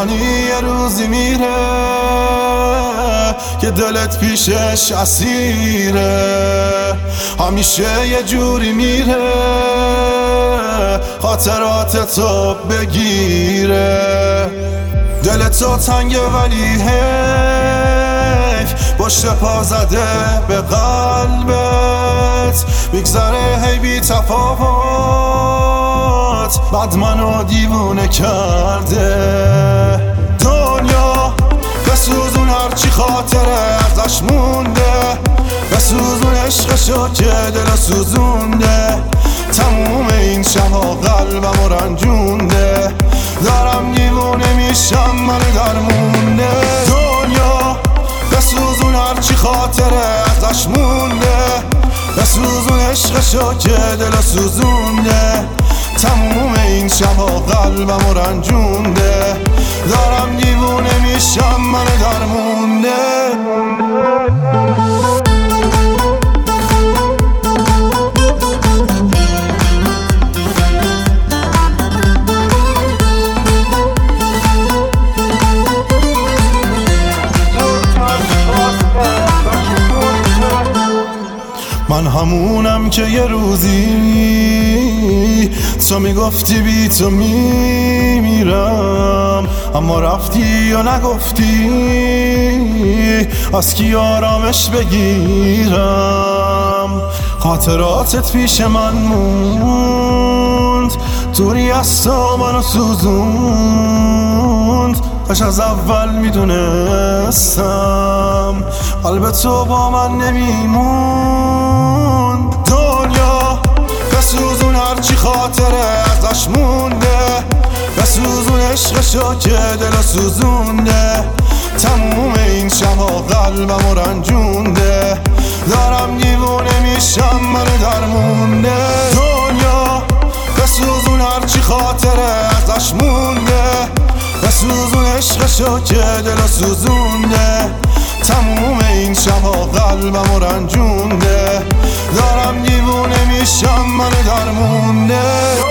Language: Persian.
میدانی یه روزی میره که دلت پیشش اسیره، همیشه یه جوری میره خاطرات تو بگیره. دلتو تنگه ولی حیف پشت پا زده به قلبت، میگذره هی بی تفاوت، بعد منو دیوونه کرده. دنیا بسوزون هرچی خاطره ازش مونده، بسوزون عشقشو که دل سوزونده، تموم این شبها قلبمو رنجونده، دارم دیوونه میشم من درمونده. دنیا بسوزون هرچی خاطره ازش مونده، بسوزون عشقشو که دل سوزونده، تموم این شبها قلبمو رنجونده، دارم دیوونه میشم من درمونده. من همونم که یه روزی تو میگفتی بی تو میمیرم، اما رفتی و نگفتی از کی آرامش بگیرم. خاطراتت پیش من موند، دوری از تو منو سوزوند، کاش از اول میدونستم قلب تو با من نمیموند. دنیا بسوزون هرچی خاطره ازش مونده، بسوزون عشقشو که دل سوزونده، تموم این شبها قلبمو رنجونده، دارم دیوونه میشم من درمونده. دنیا بسوزون هرچی خاطره ازش مونده، بسوزون عشقشو که دل سوزونده، تموم این شبها قلبمو رنجونده، دارم دیوونه میشم من درمونده.